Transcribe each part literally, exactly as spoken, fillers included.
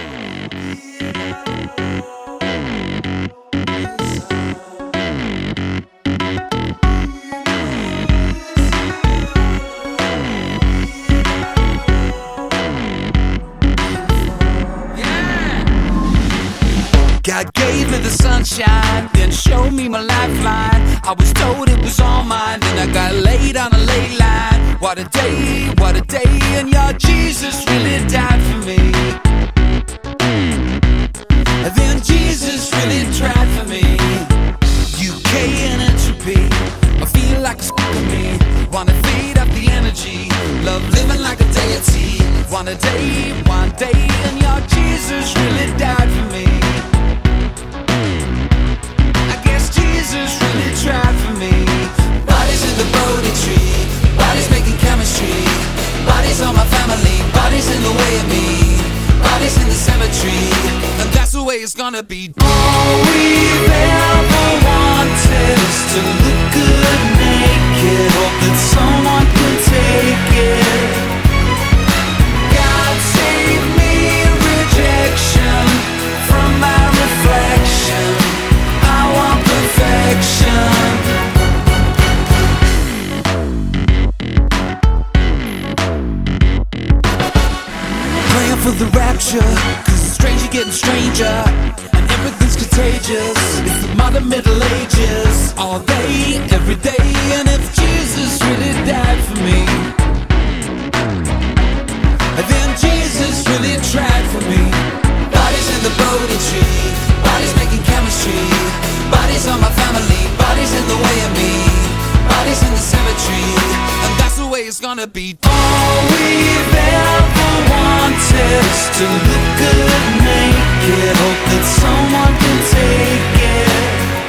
God gave me the sunshine, then showed me my lifeline. I was told it was all mine, then I got laid on a ley line. What a day, what a day, and your Jesus really died for me. And then Jesus really tried for me. U K and entropy, I feel like a s*** of me. Wanna feed up the energy, love living like a deity. One a day, one day, and your Jesus really died for me. Jesus really tried for me. Bodies in the Bodhi tree, bodies making chemistry. Bodies on my family, bodies in the way of me. Bodies in the cemetery, and that's the way it's gonna be. All we've ever wanted is to look good naked. Hope that someone can take it. God save me rejection from my reflection. Perfection. Praying for the rapture, cause it's stranger getting stranger, and everything's contagious. It's the modern Middle Ages, all day, every day. And if Jesus really died for me, then Jesus really tried for me. Bodies in the Bodhi tree, bodies making chemistry. Bodies on my family, bodies in the way of me. Bodies in the cemetery, and that's the way it's gonna be. All we've ever wanted is to look good naked. Hope that someone can take it.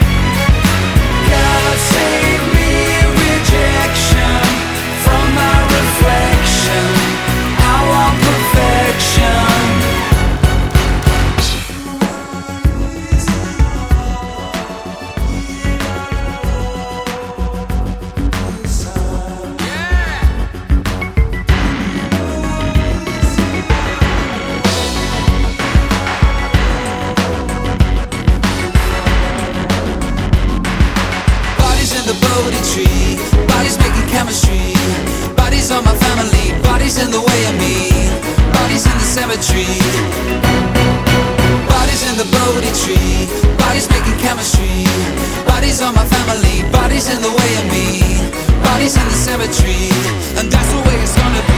God save me rejection from my reflection. I want perfection. Bodies making chemistry. Bodies on my family. Bodies in the way of me. Bodies in the cemetery. Bodies in the Bodhi tree. Bodies making chemistry. Bodies on my family. Bodies in the way of me. Bodies in the cemetery. And that's the way it's gonna be.